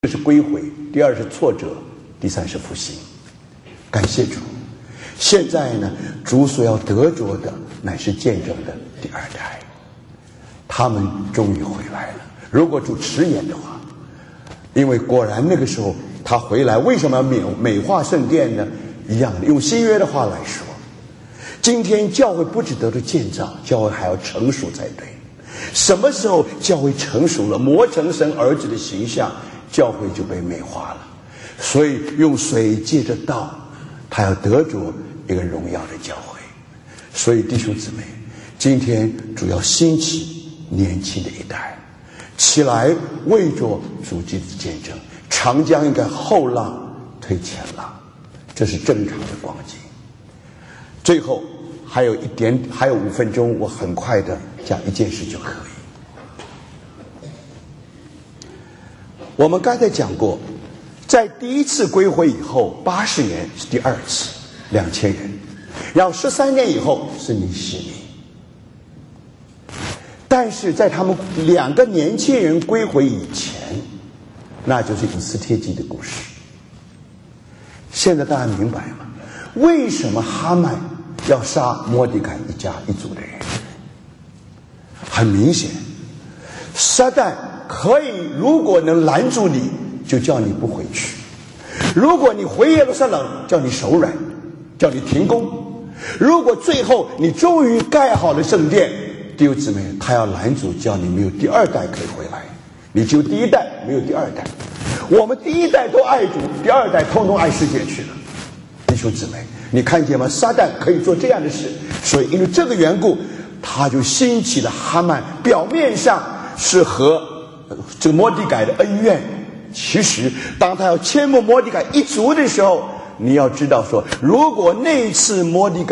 这是归回，第二是挫折，第三是复兴。感谢主，现在呢，主所要得着的乃是见证的第二代，他们终于回来了。如果主迟延的话，因为果然那个时候他回来，为什么要美化圣殿呢？一样的，用新约的话来说，今天教会不只得着建造，教会还要成熟才对。什么时候教会成熟了，磨成神儿子的形象，教会就被美化了。所以用水借着道，他要得着一个荣耀的教会。所以弟兄姊妹，今天主要兴起年轻的一代起来，为着主基督的见证，常将一个后浪推前浪，这是正常的光景。最后还有5分钟，我很快的讲一件事就可以。我们刚才讲过，在第一次归回以后，80年是第二次，2000人，然后13年以后是尼希米。但是在他们2个年轻人归回以前，那就是以斯帖记的故事。现在大家明白吗？为什么哈曼要杀摩底改一家一族的人？很明显，撒旦可以，如果能拦住你，就叫你不回去；如果你回耶路撒冷，叫你手软，叫你停工；如果最后你终于盖好了圣殿，弟兄姊妹，他要拦住，叫你没有第二代可以回来，你只有第一代，没有第二代。我们第一代都爱主，第二代通通爱世界去了。弟兄姊妹，你看见吗？撒旦可以做这样的事，所以因为这个缘故，他就兴起了哈曼。表面上是和这个摩底改的恩怨，其实当他要迁没摩底改一族的时候，你要知道说，如果那一次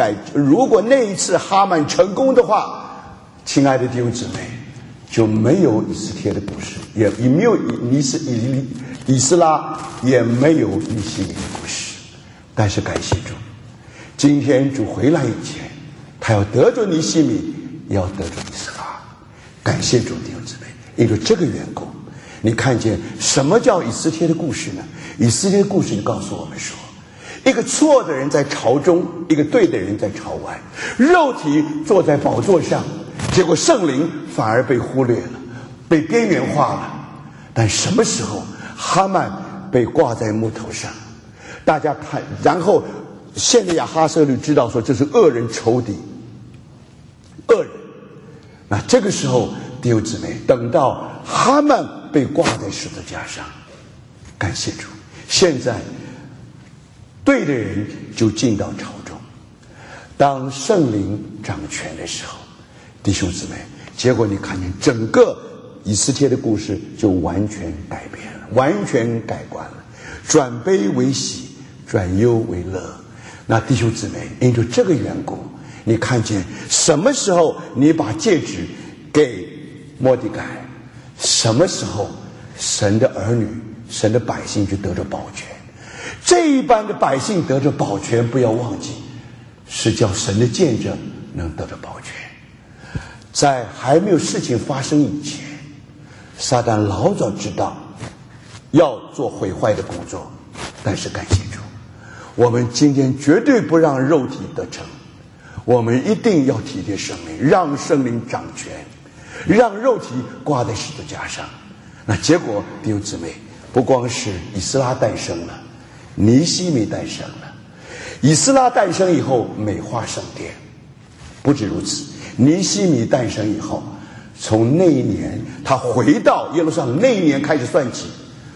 哈曼成功的话，亲爱的弟兄姊妹，就没有以斯帖的故事，也没有以斯拉，也没有尼希米的故事。但是感谢主，今天主回来以前，他要得着尼希米，也要得着以斯拉。感谢主，弟兄姊妹，因为这个缘故，你看见什么叫以斯帖的故事呢？以斯帖的故事就告诉我们说，一个错的人在朝中，一个对的人在朝外，肉体坐在宝座上，结果圣灵反而被忽略了，被边缘化了。但什么时候哈曼被挂在木头上，大家看，然后现在亚哈舍律知道说这是恶人仇敌，恶人。那这个时候弟兄姊妹，等到哈曼被挂在十字架上，感谢主，现在对的人就进到朝中。当圣灵掌权的时候，弟兄姊妹，结果你看见整个以斯帖的故事就完全改变了，完全改观了，转悲为喜，转忧为乐。那弟兄姊妹，因着这个缘故，你看见什么时候你把戒指给摩底改，什么时候神的儿女，神的百姓就得着保全。这一般的百姓得着保全，不要忘记，是叫神的见证能得着保全。在还没有事情发生以前，撒旦老早知道要做毁坏的工作。但是感谢主，我们今天绝对不让肉体得逞，我们一定要体贴圣灵，让圣灵掌权，让肉体挂在十字架上。那结果弟兄姊妹，不光是以斯拉诞生了，尼希米诞生了。以斯拉诞生以后美化圣殿，不止如此，尼希米诞生以后，从那一年他回到耶路撒冷那一年开始算起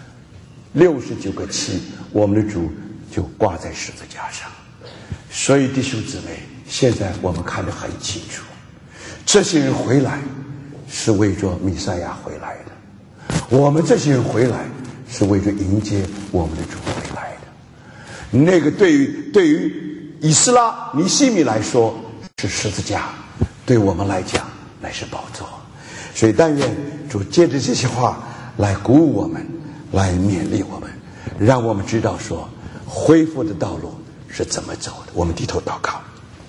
，69个7，我们的主就挂在十字架上。所以弟兄姊妹，现在我们看得很清楚，这些人回来是为着弥赛亚回来的，我们这些人回来是为着迎接我们的主回来的。那个对于以斯拉尼希米来说是十字架，对我们来讲乃是宝座。所以但愿主借着这些话来鼓舞我们，来勉励我们，让我们知道说恢复的道路是怎么走的。我们低头祷告。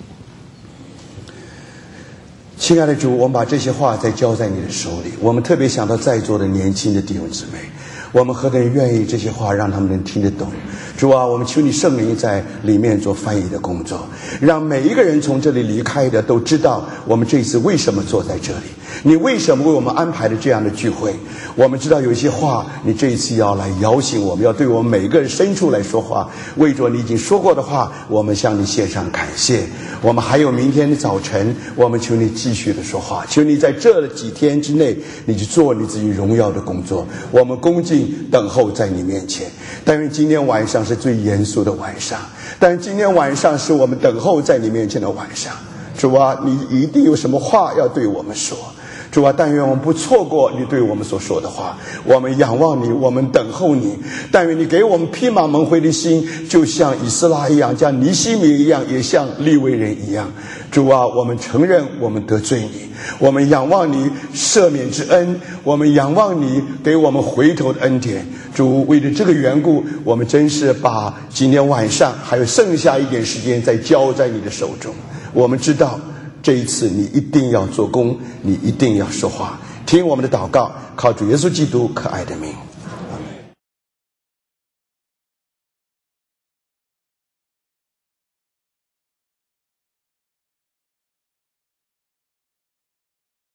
亲爱的主，我们把这些话再交在你的手里。我们特别想到在座的年轻的弟兄姊妹， 我们何等愿意这些话让他们能听得懂。主啊，我们求你圣灵在里面做翻译的工作，让每一个人从这里离开的都知道我们这一次为什么坐在这里，你为什么为我们安排的这样的聚会。我们知道有一些话你这一次要来摇醒我们，要对我们每个人深处来说话，为着你已经说过的话，我们向你献上感谢。我们还有明天的早晨，我们求你继续的说话，求你在这几天之内你去做你自己荣耀的工作，我们恭敬等候在你面前。但愿今天晚上是最严肃的晚上，但今天晚上是我们等候在你面前的晚上。主啊，你一定有什么话要对我们说。主啊，但愿我们不错过你对我们所说的话，我们仰望你，我们等候你。但愿你给我们披麻蒙灰的心，就像以斯拉一样，像尼西米一样，也像利未人一样。主啊，我们承认我们得罪你，我们仰望你赦免之恩，我们仰望你给我们回头的恩典。主，为了这个缘故，我们真是把今天晚上还有剩下一点时间再交在你的手中。我们知道这一次你一定要做工，你一定要说话，听我们的祷告，靠主耶稣基督可爱的名。